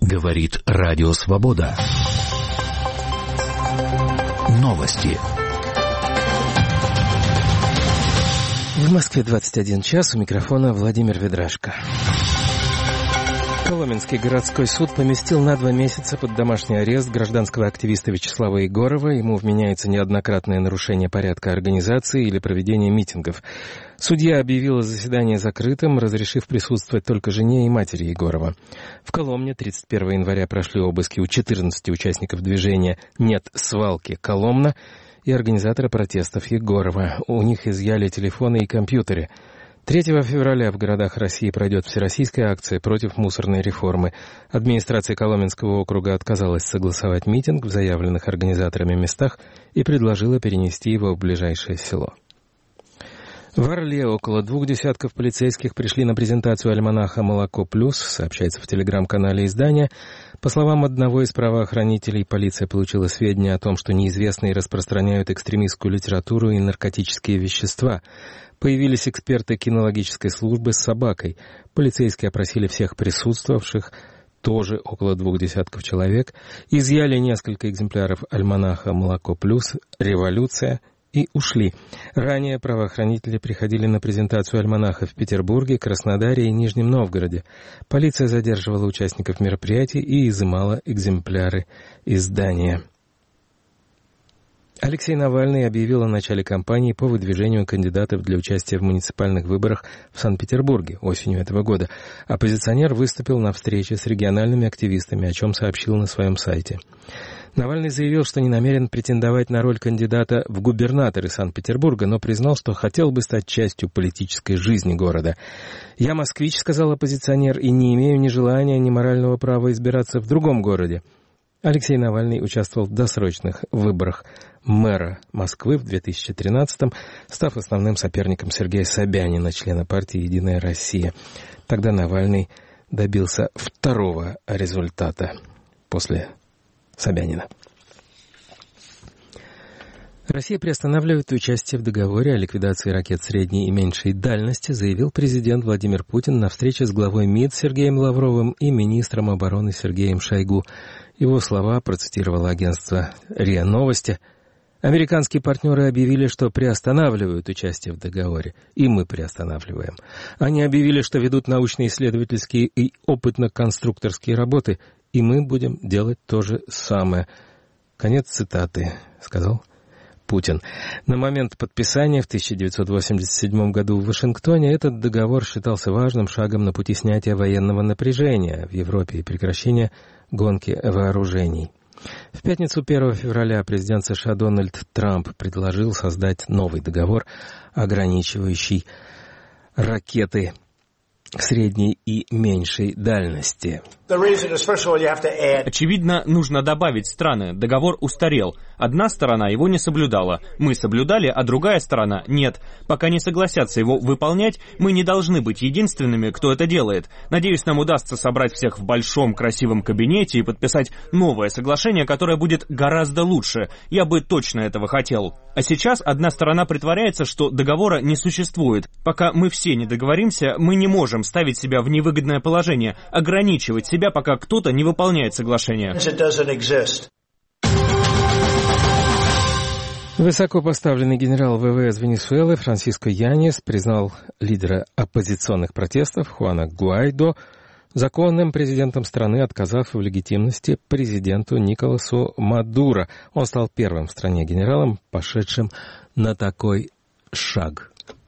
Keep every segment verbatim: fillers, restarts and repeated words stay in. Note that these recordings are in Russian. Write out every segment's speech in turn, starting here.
Говорит Радио Свобода. Новости. В Москве двадцать один час, у микрофона Владимир Ведрашко. Коломенский городской суд поместил на два месяца под домашний арест гражданского активиста Вячеслава Егорова. Ему вменяется неоднократное нарушение порядка организации или проведения митингов. Судья объявила заседание закрытым, разрешив присутствовать только жене и матери Егорова. В Коломне тридцать первого января прошли обыски у четырнадцати участников движения «Нет свалки Коломна» и организатора протестов Егорова. У них изъяли телефоны и компьютеры. третьего февраля в городах России пройдет всероссийская акция против мусорной реформы. Администрация Коломенского округа отказалась согласовать митинг в заявленных организаторами местах и предложила перенести его в ближайшее село. В Орле около двух десятков полицейских пришли на презентацию альманаха «Молоко плюс», сообщается в телеграм-канале издания. По словам одного из правоохранителей, полиция получила сведения о том, что неизвестные распространяют экстремистскую литературу и наркотические вещества. Появились эксперты кинологической службы с собакой. Полицейские опросили всех присутствовавших, тоже около двух десятков человек, изъяли несколько экземпляров альманаха «Молоко плюс», «Революция» и ушли. Ранее правоохранители приходили на презентацию альманаха в Петербурге, Краснодаре и Нижнем Новгороде. Полиция задерживала участников мероприятий и изымала экземпляры издания. Алексей Навальный объявил о начале кампании по выдвижению кандидатов для участия в муниципальных выборах в Санкт-Петербурге осенью этого года. Оппозиционер выступил на встрече с региональными активистами, о чем сообщил на своем сайте. Навальный заявил, что не намерен претендовать на роль кандидата в губернаторы Санкт-Петербурга, но признал, что хотел бы стать частью политической жизни города. «Я москвич», — сказал оппозиционер, — «и не имею ни желания, ни морального права избираться в другом городе». Алексей Навальный участвовал в досрочных выборах мэра Москвы в две тысячи тринадцатом, став основным соперником Сергея Собянина, члена партии «Единая Россия». Тогда Навальный добился второго результата после Собянина. Россия приостанавливает участие в договоре о ликвидации ракет средней и меньшей дальности, заявил президент Владимир Путин на встрече с главой МИД Сергеем Лавровым и министром обороны Сергеем Шойгу. Его слова процитировало агентство РИА Новости. Американские партнеры объявили, что приостанавливают участие в договоре, и мы приостанавливаем. Они объявили, что ведут научно-исследовательские и опытно-конструкторские работы, и мы будем делать то же самое. Конец цитаты, сказал Путин. На момент подписания в тысяча девятьсот восемьдесят седьмом году в Вашингтоне этот договор считался важным шагом на пути снятия военного напряжения в Европе и прекращения гонки вооружений. В пятницу первого февраля президент США Дональд Трамп предложил создать новый договор, ограничивающий ракеты средней и меньшей дальности. Очевидно, нужно добавить страны. Договор устарел. Одна сторона его не соблюдала. Мы соблюдали, а другая сторона нет. Пока не согласятся его выполнять, мы не должны быть единственными, кто это делает. Надеюсь, нам удастся собрать всех в большом красивом кабинете и подписать новое соглашение, которое будет гораздо лучше. Я бы точно этого хотел. А сейчас одна сторона притворяется, что договора не существует. Пока мы все не договоримся, мы не можем ставить себя в невыгодное положение, ограничивать себя, пока кто-то не выполняет соглашение. Высокопоставленный генерал ВВС Венесуэлы Франсиско Яньес признал лидера оппозиционных протестов Хуана Гуайдо законным президентом страны, отказав в легитимности президенту Николасу Мадуро. Он стал первым в стране генералом, пошедшим на такой шаг.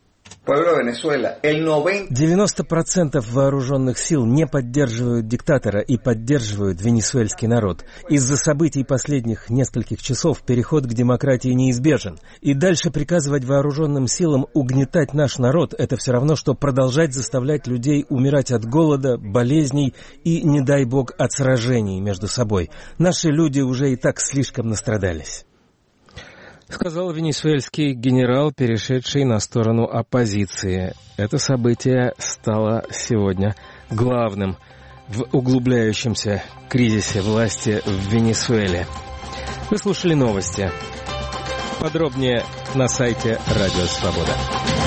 девяносто процентов вооруженных сил не поддерживают диктатора и поддерживают венесуэльский народ. Из-за событий последних нескольких часов переход к демократии неизбежен. И дальше приказывать вооруженным силам угнетать наш народ — это все равно, что продолжать заставлять людей умирать от голода, болезней и, не дай бог, от сражений между собой. Наши люди уже и так слишком настрадались. Сказал венесуэльский генерал, перешедший на сторону оппозиции. Это событие стало сегодня главным в углубляющемся кризисе власти в Венесуэле. Вы слушали новости. Подробнее на сайте Радио Свобода.